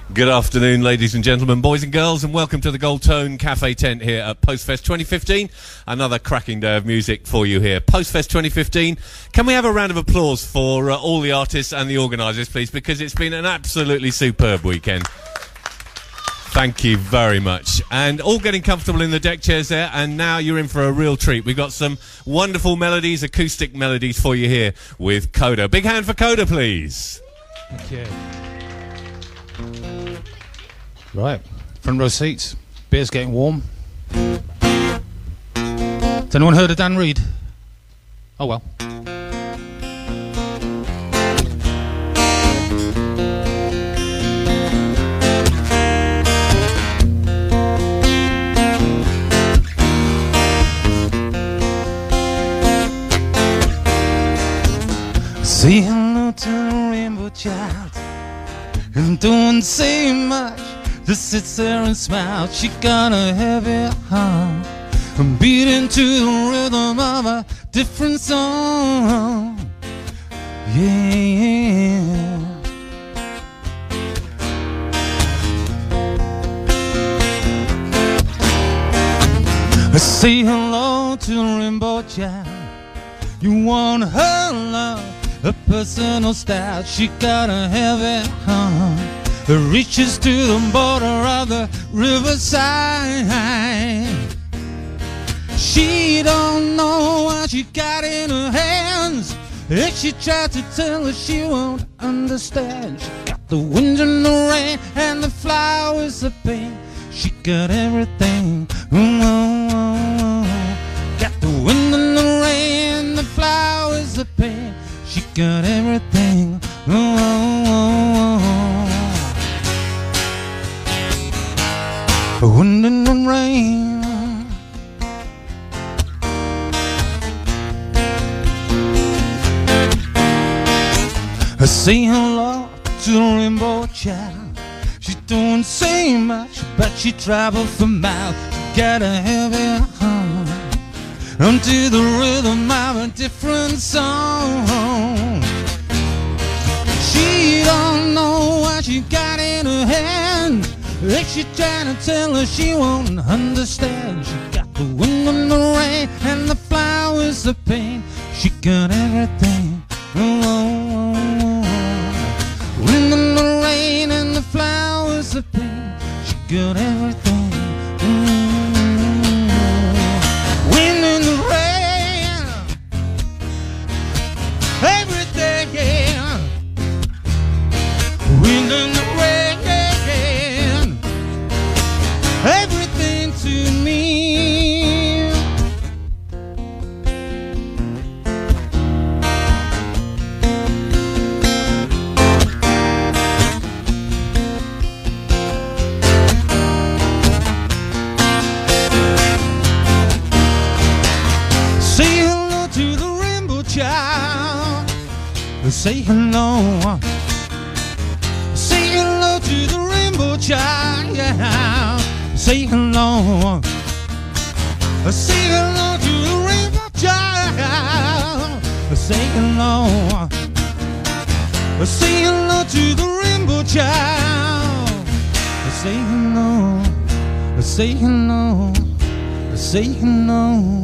Good afternoon, ladies and gentlemen, boys and girls, and welcome to the Gold Tone Cafe Tent here at Postfest 2015. Another cracking day of music for you here. Postfest 2015. Can we have a round of applause for all the artists and the organisers, please, because it's been an absolutely superb weekend. Thank you very much. And all getting comfortable in the deck chairs there, and now you're in for a real treat. We've got some wonderful melodies, acoustic melodies for you here with Coda. Big hand for Coda, please. Thank you. Right, front row seats. Beer's getting warm. Has anyone heard of Dan Reed? Oh well. Say hello to the rainbow child, and don't say much. Just sits there and smiles. She got a heavy heart, beating to the rhythm of a different song. Yeah. Say hello to the rainbow child. You want her love, a personal style. She got a heavy heart that reaches to the border of the riverside. She don't know what she got in her hands. If she tries to tell her, she won't understand. She got the wind and the rain and the flowers of pain. She got everything. Got the wind and the rain and the flowers of pain. She got everything. Wind and the rain. I say hello to the rainbow child. She don't say much, but she traveled for miles. She got a heavy heart unto the rhythm of a different song. She don't know what she got in her hand. If she trying to tell her, she won't understand. She got the wind and the rain and the flowers of pain. She got everything. Wind and the rain and the flowers of pain. She got everything. Wind and the rain, everything. Wind and the rain, everything to me. Say hello to the rainbow child. Say hello. Say hello to the rainbow child. Yeah. Say hello. Say hello to the rainbow child. Say hello. Say hello to the rainbow child. Say hello. Say hello. Say hello.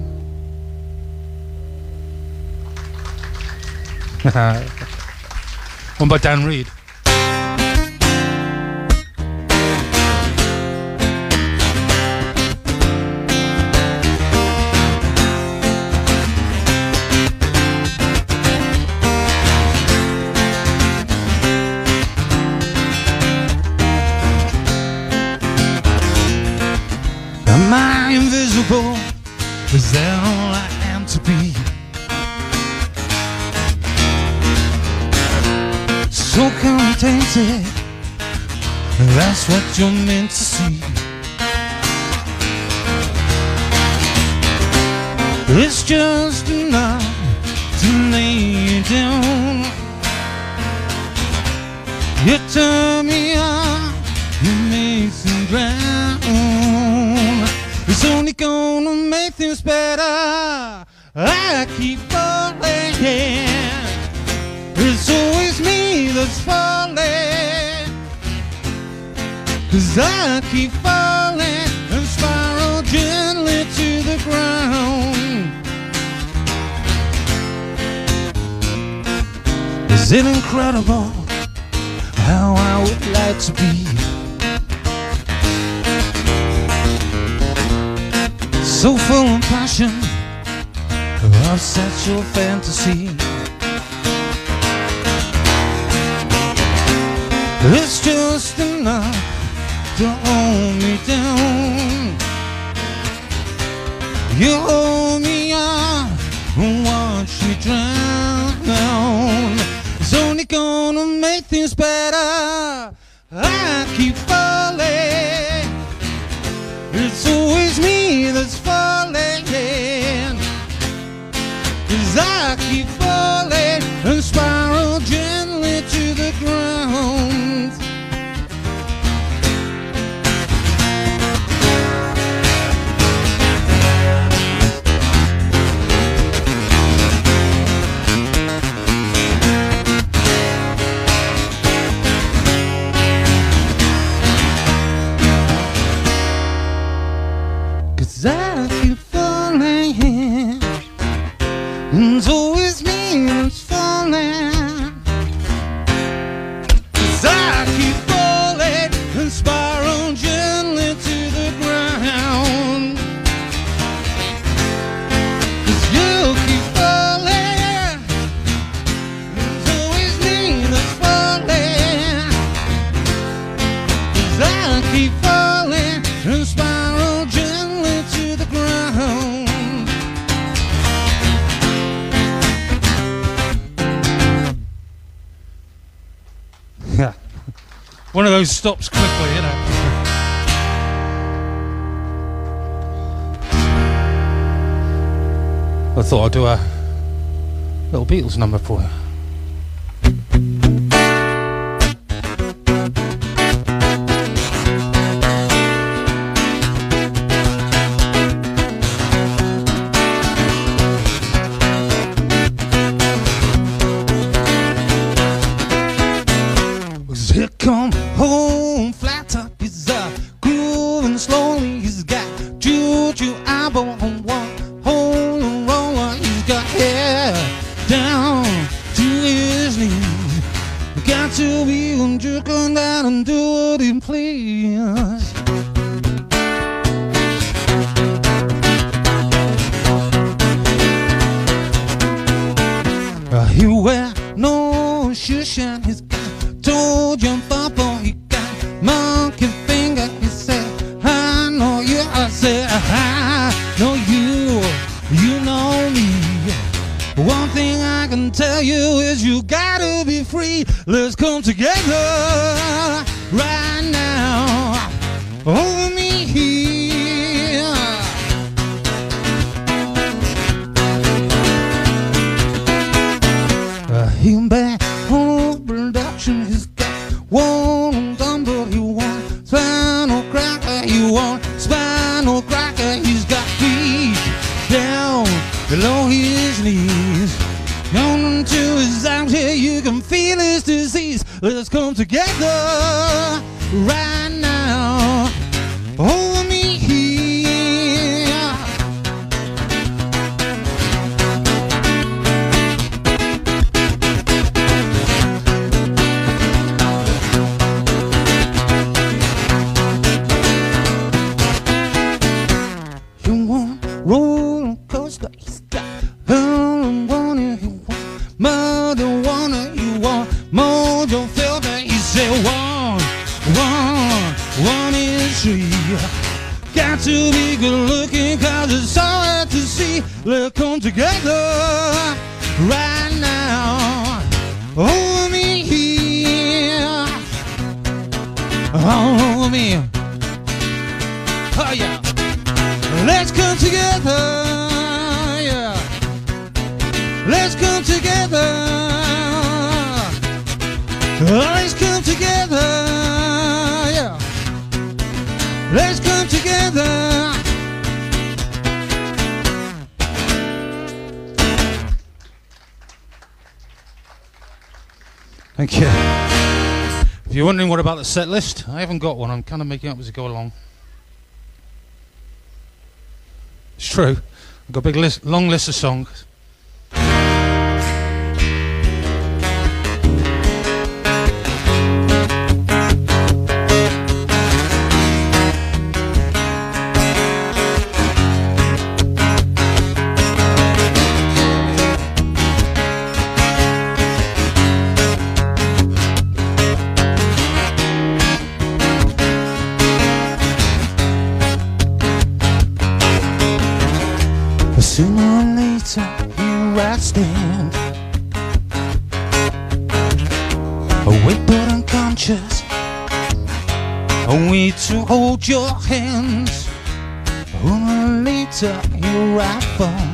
One by Dan Reed. Am I invisible? Is that all I am to be? So contented, that's what you're meant to see. It's just enough to lay you down. You turn me on, you make me drown. It's only gonna make things better. I keep falling. It's always me that's falling. 'cause I keep falling and spiral gently to the ground. Is it incredible how I would like to be so full of passion of sexual fantasy? It's just enough to hold me down. You hold me up and watch me drown. It's only gonna make things better. I keep falling. It's always me that's falling. 'Cause I keep falling and spiral gently to the ground. I keep falling, and it's always me that's falling. 'Cause I keep falling and spiral gently to the ground. 'Cause you keep falling, and it's always me that's falling. 'Cause I keep falling and spiral gently to the ground. Yeah. One of those stops quickly, you know. I thought I'd do a little Beatles number for you. Here come home, flat top, he's grooving slowly. He's got juju eyeball on one hole and roller. He's got hair down to his knees. Got to be jerking down and do what he please. He wear no shoe shine. He's got toe jump up on. He got monkey finger. He said, I know you. I said, I know you. You know me. One thing I can tell you is you gotta be free. Let's come together right now. Over me here. He back home production. He's got one dumbbell. He want spinal cracker. He want spinal cracker. He's got feet down below his knees. Going to his arms here, you can feel his disease. Let's come together right now. Hold me here. You want roller coaster? He's got marijuana. You want marijuana. You want mojo filter. He said one is three. Got to be good looking 'cause it's all hard to see. Let's come together right now. Hold me here. Hold me. Oh yeah. Let's come together. Yeah. Let's come together. Let's come together. Yeah. Let's come together. Thank you. If you're wondering what about the set list, I haven't got one. I'm kind of making it up as I go along. It's true. I've got a big list, long list of songs. Sooner or later, here I stand, awake but unconscious, away to hold your hands. Sooner or later, here I fall,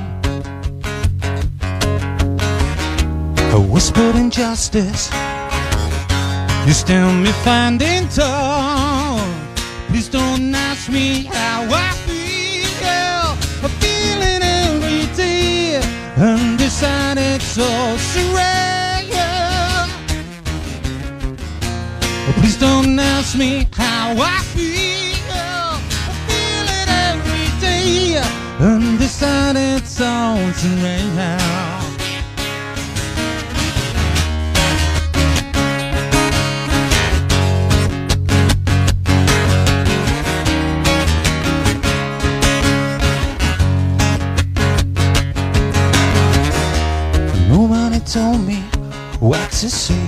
a whispered injustice, you still me finding tall. Please don't ask me how I feel, I'm feeling every day, undecided, so surreal. Please don't ask me how I feel, I'm feeling every day, undecided, so surreal. Nobody told me what to say.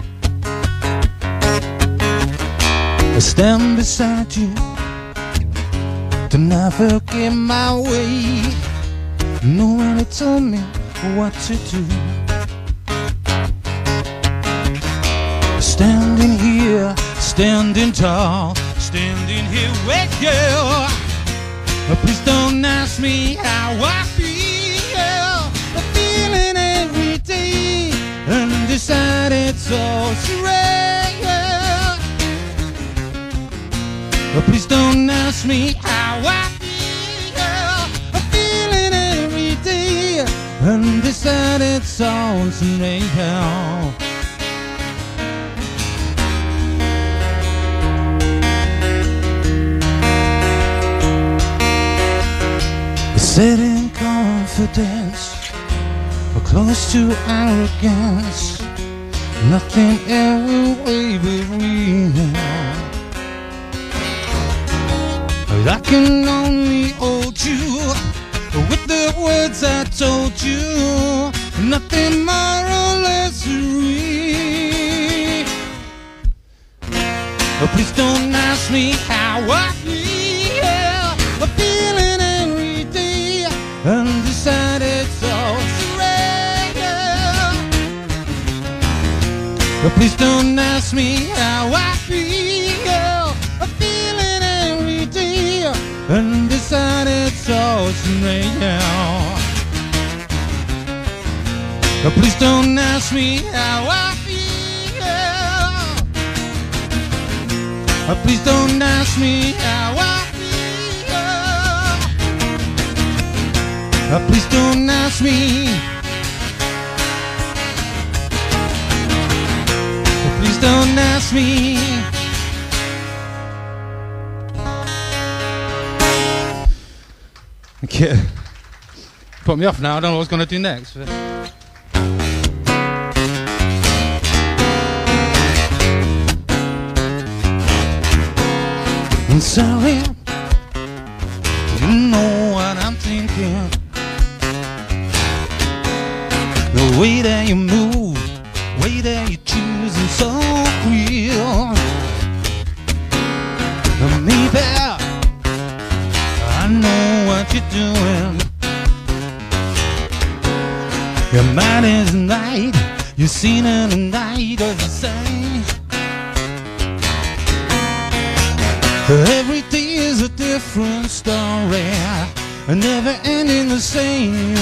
I stand beside you to navigate my way. Nobody told me what to do. Standing here, standing tall, standing here with you. Please don't ask me how I feel, I'm feeling every day, undecided, so surreal. Please don't ask me how I feel, I'm feeling every day, undecided, so surreal. Set in confidence, or close to arrogance, nothing ever way between. I can only hold you with the words I told you, nothing more or less real. Please don't ask me how I feel, I'm feeling every day, undecided, so surreal. Please don't ask me how I feel, I'm feeling every day, undecided, so surreal. Please don't ask me how I feel, please don't ask me how I feel, please don't ask me, please don't ask me. Okay. Put me off now, I don't know what I was going to do next. I'm sorry, you know what I'm thinking. The way that you move, way that you choose is so real. Maybe I know what you're doing. Your mind is right, you've seen it tonight, as you say. Every day is a different story, never ending the same.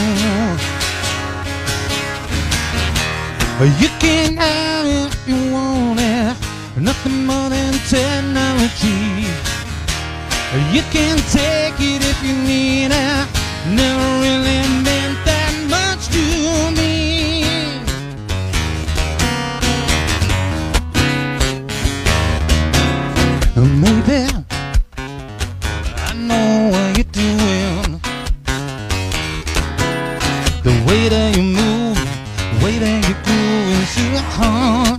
You can have it if you want it, nothing more than technology. You can take it if you need it, never really meant that much to me. Maybe I know what you're doing. The way that you move, the way that you groove is your heart.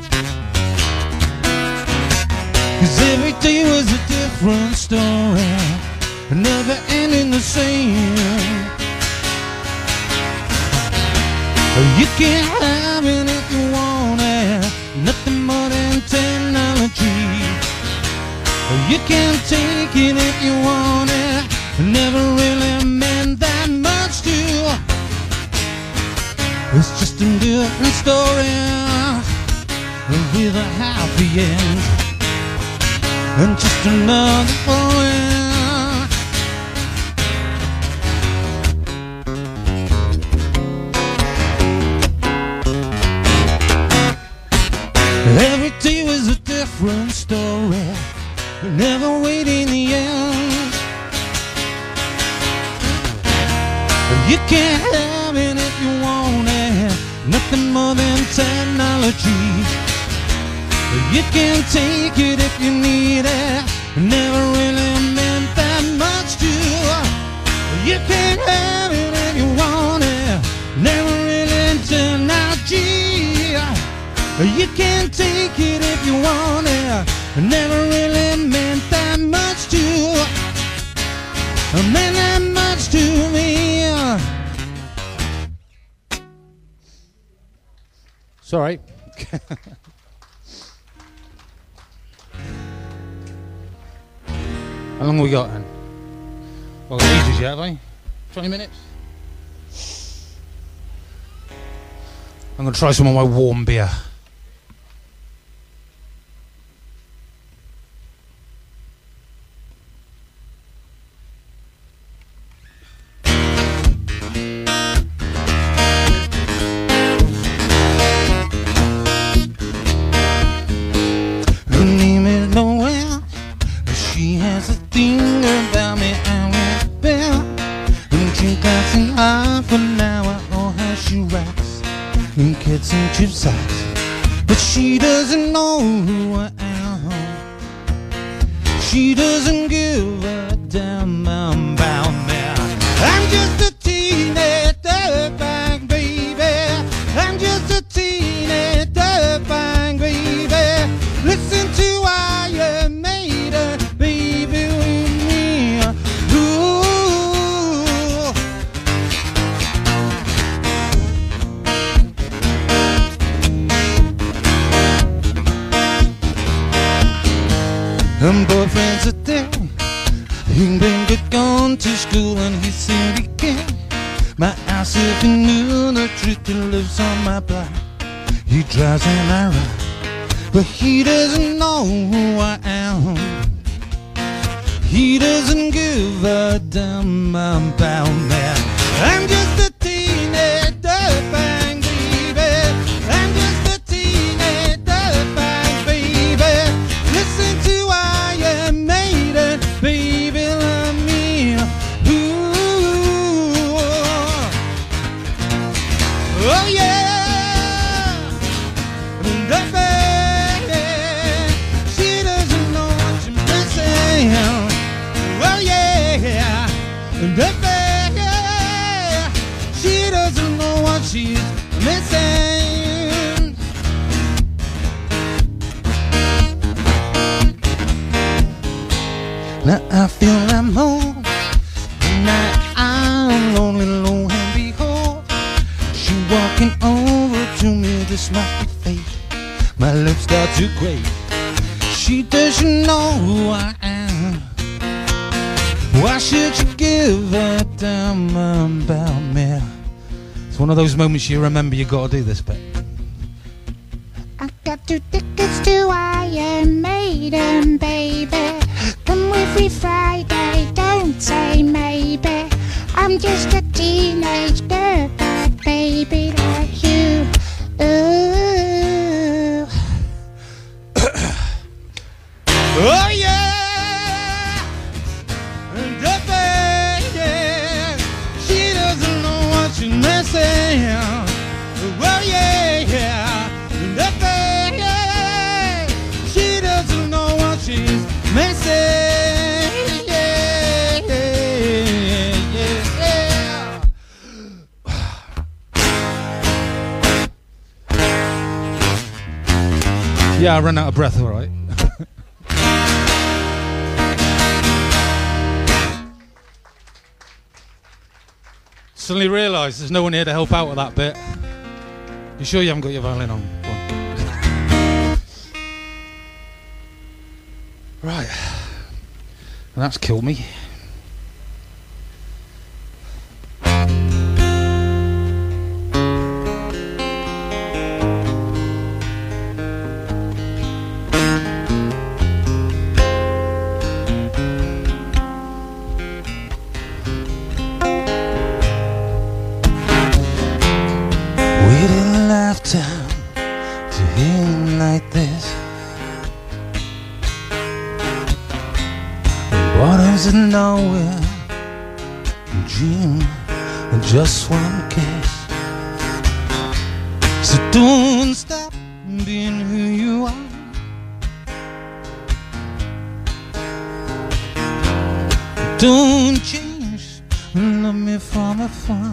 'Cause every day was a different story, never ending the same. You can't have it if you want it, nothing more than technology. You can't take it if you want it, never really meant that much to you. It's just a different story with a happy end, and just another story. Every day was a different story, never waiting the end. You can't have it if you want it, nothing more than technology. You can't take it if you need it, never really meant that much to you. You can't have it if you want it, never really technology. You can't take it if you want it, never really meant that much to you. Meant that much to me. Sorry. How long have we got then? Well, ages yet, have I? 20 minutes? I'm going to try some of my warm beer. And chip sacks, but she doesn't know who I am. She doesn't give a damn about me. I'm just a teenage dirtbag baby. I'm just a teenage dirtbag baby. Listen to Iron Maiden, baby, with me. Ooh. And boyfriends are there. He's been gone to school and he said he can't. My ass if he knew the truth, he lives on my block. He drives and I ride, but he doesn't know who I am. He doesn't give a damn about me. I'm just a teenage dirtbag baby. I'm just a teenage dirtbag baby. Listen to Iron Maiden, baby, love me. Ooh. Oh yeah. The baby, she doesn't know what she's missing. Oh yeah. The baby, she doesn't know what she's missing. Now I feel I'm home, now I'm lonely, lo and behold, she walking over to me, this must be fate. My lips start to gray. She doesn't know who I am. Why should you give a damn about me? It's one of those moments you remember you gotta do this bit. I got 2 tickets to Iron Maiden, baby. Come with me Friday, don't say maybe. I'm just a teenage dirtbag baby like you. Ooh. Oh yeah, the baby, she doesn't know what she's missing. Oh yeah, the baby, she doesn't know what she's Yeah, I ran out of breath, all right. Suddenly realised there's no one here to help out with that bit. You sure you haven't got your violin on? Go on. Right. And that's killed me. Time to hear him like this. Waters of nowhere, dream and just one kiss. So don't stop being who you are. Don't change and love me from afar.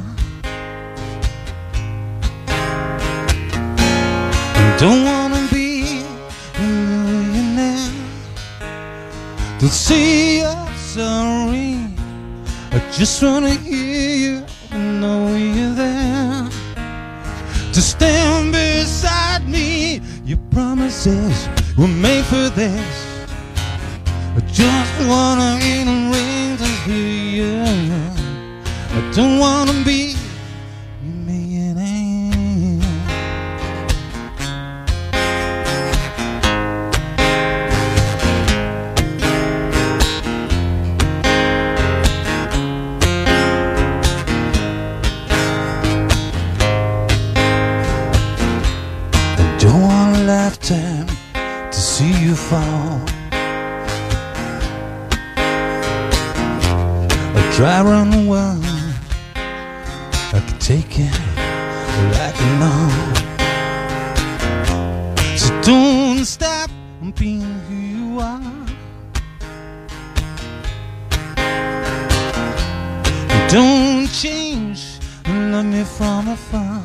Don't wanna be a millionaire. Don't say you're sorry. I just wanna hear you know you're there. To stand beside me. Your promises were made for this. I just wanna eat and ring to hear you. I don't wanna be a millionaire. Lifetime to see you fall. I'd try around the world, I could take it like an all. So don't stop being who you are. Don't change and love me from afar.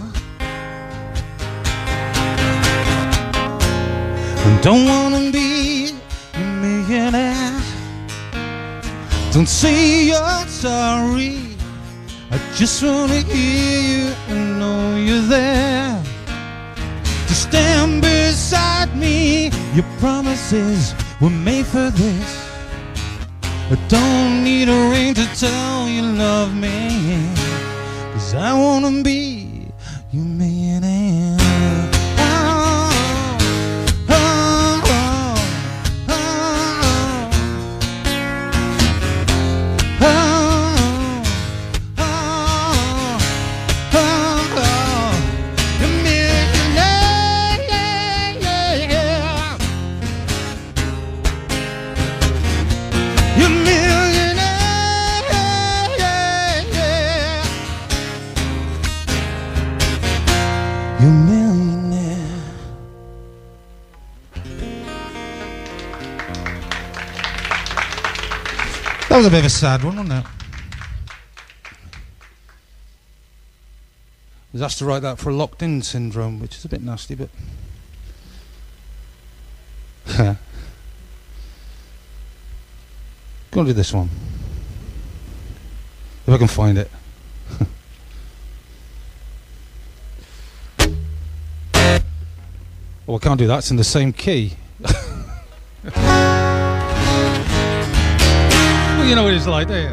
Don't wanna be a millionaire. Don't say you're sorry. I just wanna hear you and know you're there. To stand beside me. Your promises were made for this. I don't need a ring to tell you love me. 'Cause I wanna be your millionaire. That was a bit of a sad one, wasn't it? I was asked to write that for locked-in syndrome, which is a bit nasty, but... Go and do this one. If I can find it. Oh, I can't do that, it's in the same key. You know what it's like, don't you?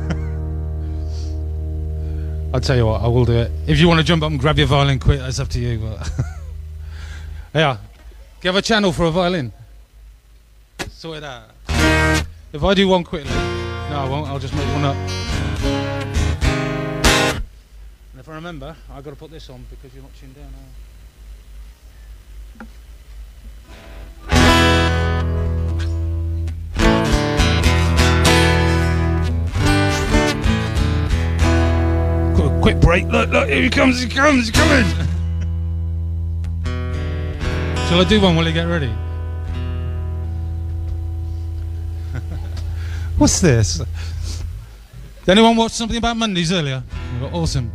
I'll tell you what, I will do it. If you want to jump up and grab your violin quick, that's up to you. But yeah, do you have a channel for a violin? Sort it out. If I do one quickly, no, I won't. I'll just make one up. And if I remember, I've got to put this on because you're not tuned down. Quick break, look, here he comes, he's coming! Shall I do one while you get ready? What's this? Did anyone watch something about Mondays earlier? Awesome.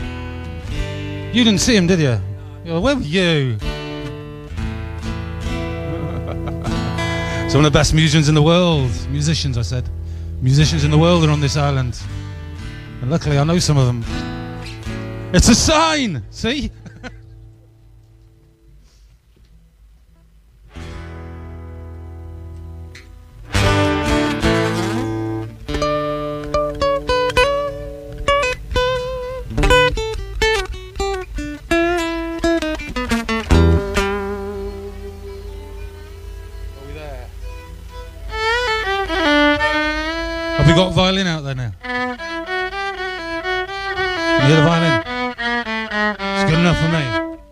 You didn't see him, did you? Where were you? Some of the best musicians in the world. Musicians, I said. Musicians in the world are on this island. And luckily I know some of them. It's a sign! See? We got a violin out there now. Can you hear the violin? It's good enough for me.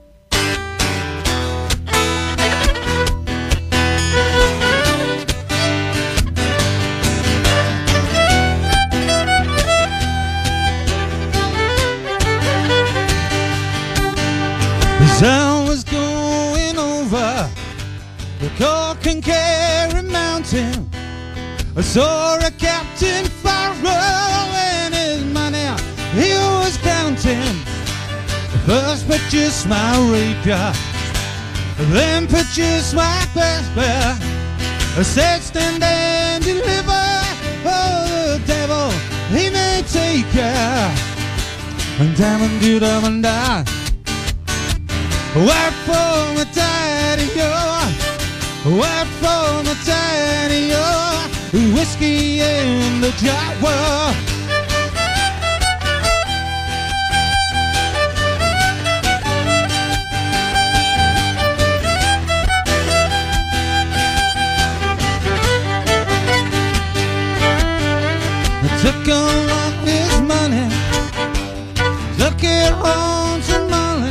As I was going over the Cork and Kerry Mountain, I saw a Captain Farrell and his money he was counting. First purchased my rapier, then purchased my crossbow. I said stand and deliver, oh the devil he may take ya. And damn and do them and die. Wait for my daddy-o, wait for my daddy-o. Whiskey in the jar. I took all of his money, took it home to Molly,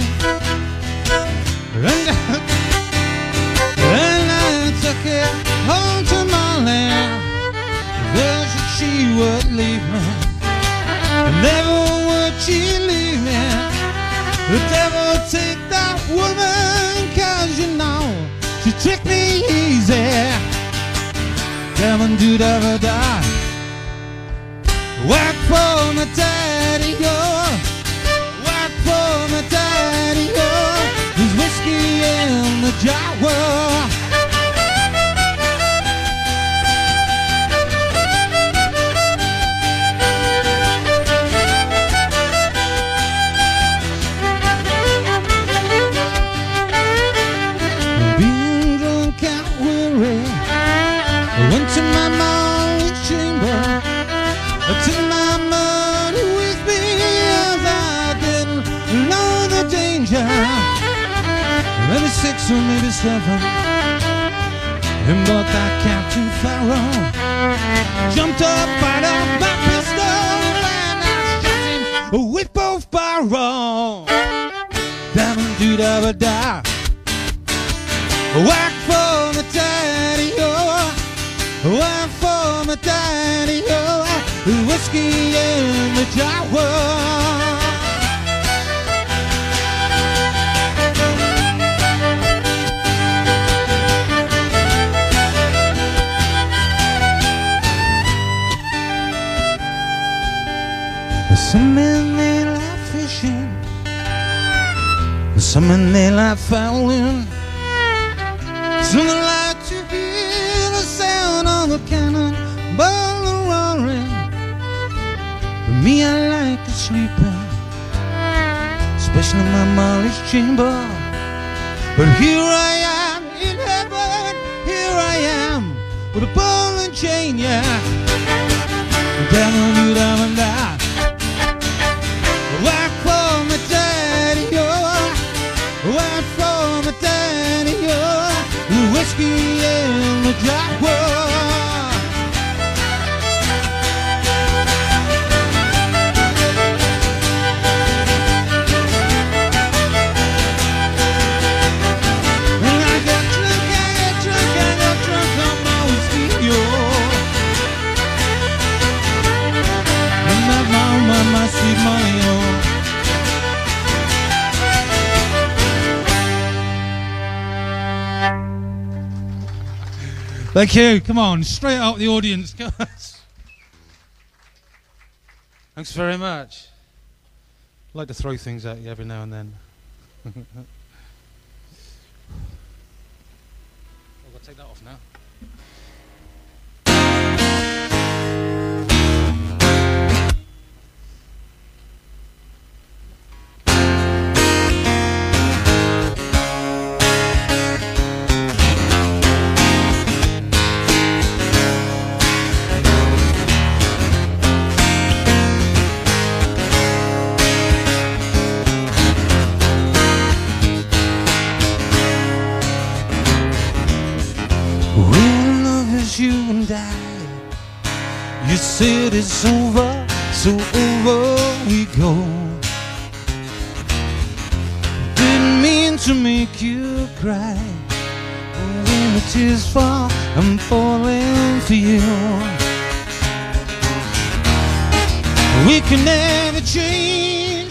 and I took it home to Molly. There she would leave me, never would she leave me. The devil take that woman, cause you know she tricked me easy. Devil do never die. Work for my daddy-o, work for my daddy-o. There's whiskey in the jar. Went to my mom's chamber, I took my money with me, as I didn't know the danger. Maybe 6 or maybe 7, and bought that Captain Farrell. Jumped up, fired up my pistol, and I shot him with both barrels. Damn and do da die. Whack for my daddy-o, whack for my daddy-o. Whiskey in the jar. Some men they like fishing, some men they like fowling, some like to hear the sound of a cannon ball roaring. But me, I like to sleeping, especially in my Molly's chamber. But here I am in heaven, here I am with a ball and chain, yeah. Down on you, down and down. Whack for my daddy-o, whack for my daddy-o. The whiskey in the jar. And I got drunk on my whiskey, yo. And my sweet money, yo. Thank you. Come on, straight out the audience, guys. Thanks very much. I like to throw things at you every now and then. I've got to take that off now. and die. You said it's over, so over we go. Didn't mean to make you cry. When the tears fall, I'm falling for you. We can never change,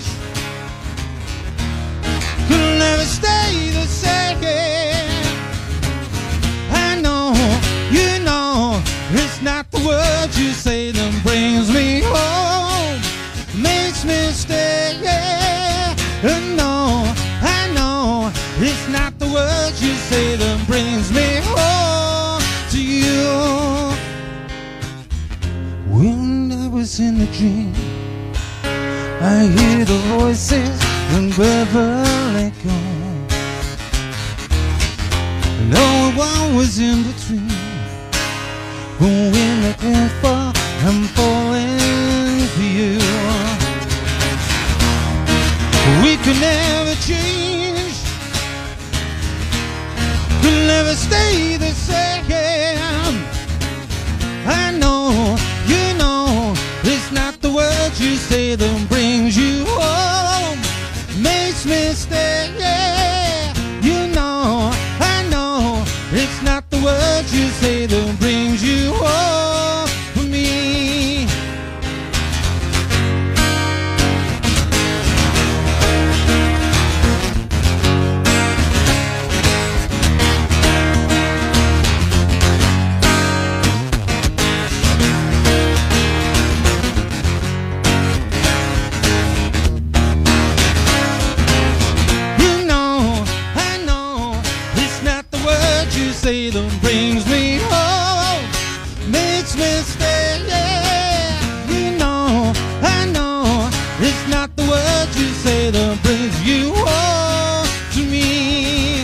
could never stay the same. I know, you know, it's not the words you say that brings me home, makes me stay. No, I know, it's not the words you say that brings me home to you. When I was in a dream, I hear the voices and never let go. No one was in between. But when I can't fall, I'm falling for you. We could never change, could never stay the same. I know, you know, it's not the words you say that brings you home, makes me stay. You know, I know, it's not the words you say that brings you home for me. Say that brings me home, makes me stay. You know, I know, it's not the words you say that brings you home to me.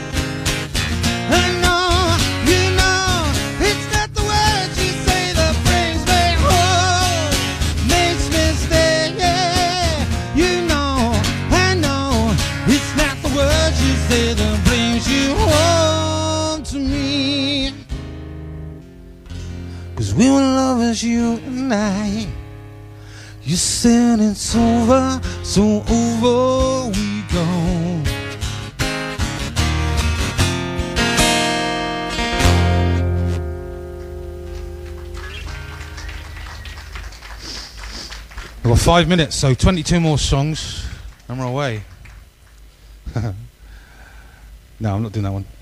I know, you know, it's not the words you say that brings me home, makes me stay. You know, I know, it's not the words you say that brings you home to me. 'Cause we were lovers, you and I. You said it's over, so over we go. We've got 5 minutes, so 22 more songs and we're away. No, I'm not doing that one.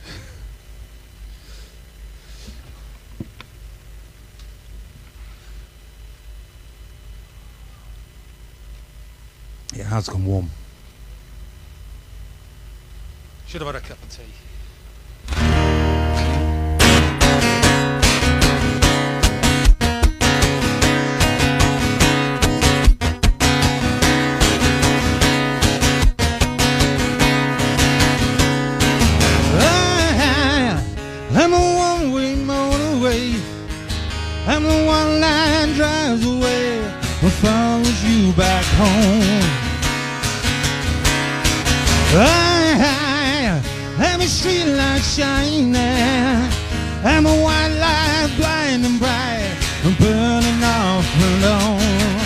Yeah, how's it gone warm? Should have had a cup of tea. I'm a one-way motorway. I'm the one line drives away and follows you back home. I'm a street light shining. I'm a white light blind and bright and burning off alone.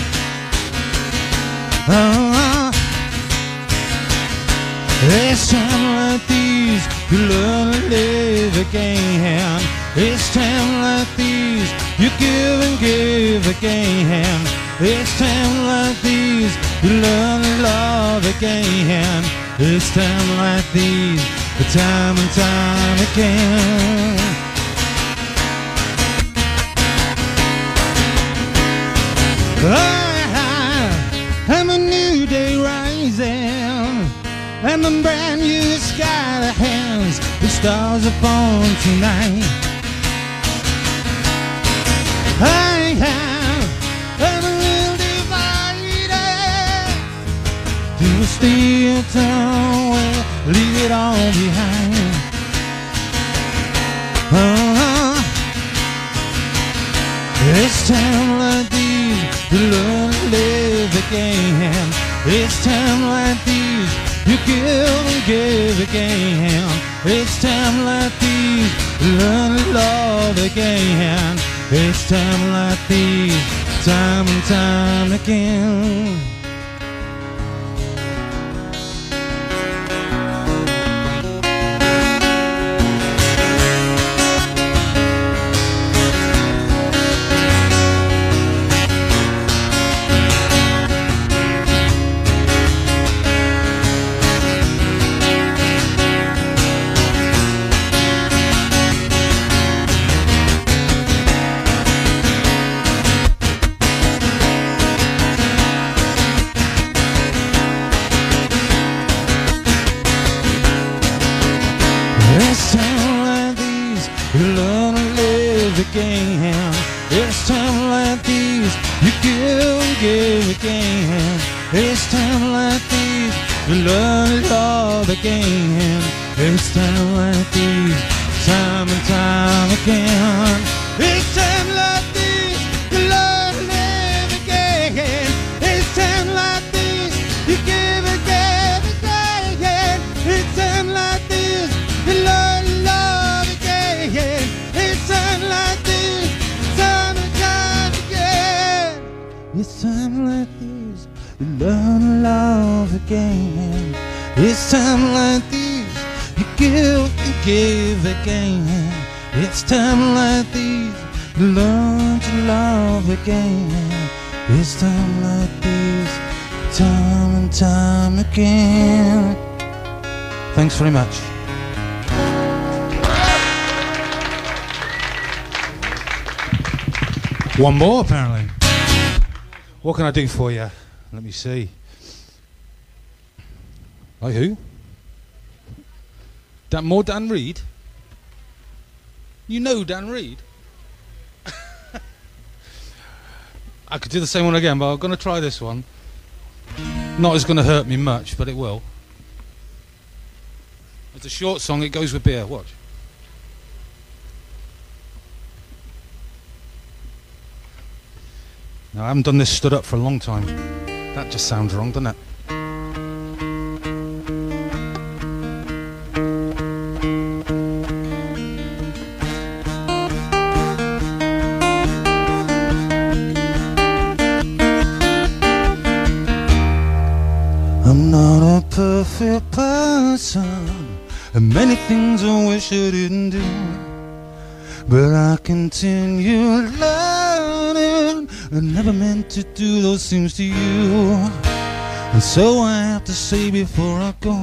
It's time like these you learn to live again. It's time like these you give and give again. It's time like these you learn to love again. It's time like these, time and time again. I'm a new day rising. I'm a brand new sky that has the stars upon tonight. I'm a little divided to a steel town where leave it all behind. It's time like these to learn to live again. It's time like these you give and give again. It's time like these learn to love again. It's time like these, time and time again. It's time like these, you learn to live again. It's time like these, you give and give again. It's time like these, you learn to love again. It's time like these, time and time again. It's time like these, you learn to live again. It's time like these, you give and give again. It's time like these, you learn to love again. It's time like this, time and time again. It's time like this, you learn to love again. It's time like this, you give and give again. It's time like this, you learn to love again. It's time like this, time and time again. Thanks very much. One more, apparently. What can I do for you? Let me see. Like who? Dan Reed? You know Dan Reed? I could do the same one again, but I'm going to try this one. Not as going to hurt me much, but it will. It's a short song, it goes with beer. Watch. Now, I haven't done this stood up for a long time. That just sounds wrong, doesn't it? I'm not a perfect person, and many things I wish I didn't do, but I continue learning. I never meant to do those things to you, and so I have to say before I go,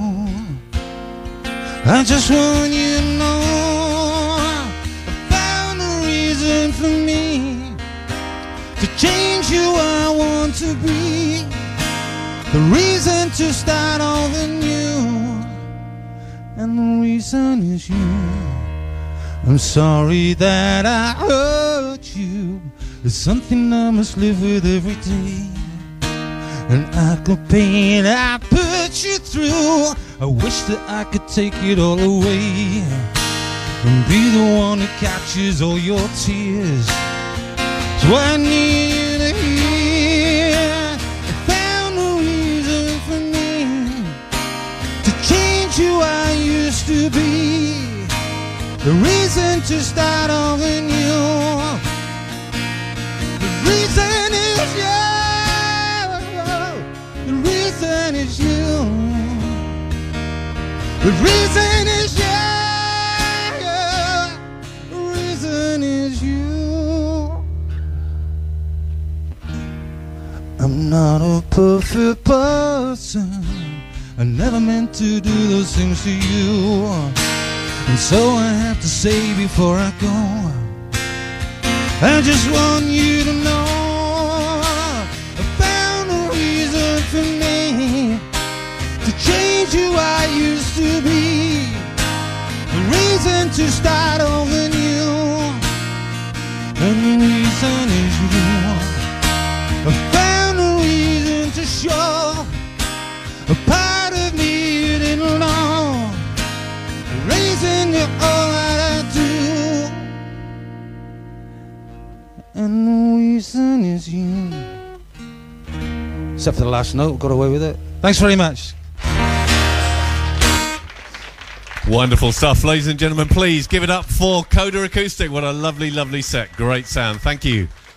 I just want you to know I found a reason for me to change who I want to be, the reason to start all anew, and the reason is you. I'm sorry that I hurt you. It's something I must live with every day, and I could pain I put you through. I wish that I could take it all away and be the one who catches all your tears. So I need you to hear I found a reason for me to change who I used to be, the reason to start all anew. The reason is you. The reason is you. The reason is you. The reason is you. I'm not a perfect person. I never meant to do those things to you, and so I have to say before I go, I just want you to know I found a reason for me to change who I used to be, the reason to start over new, and the reason is you. I found a reason to show a part of me you didn't know, the reason you're all that I do, and the reason is you. Except for the last note, got away with it. Thanks very much. Wonderful stuff, ladies and gentlemen. Please give it up for Coda Acoustic. What a lovely, lovely set. Great sound. Thank you.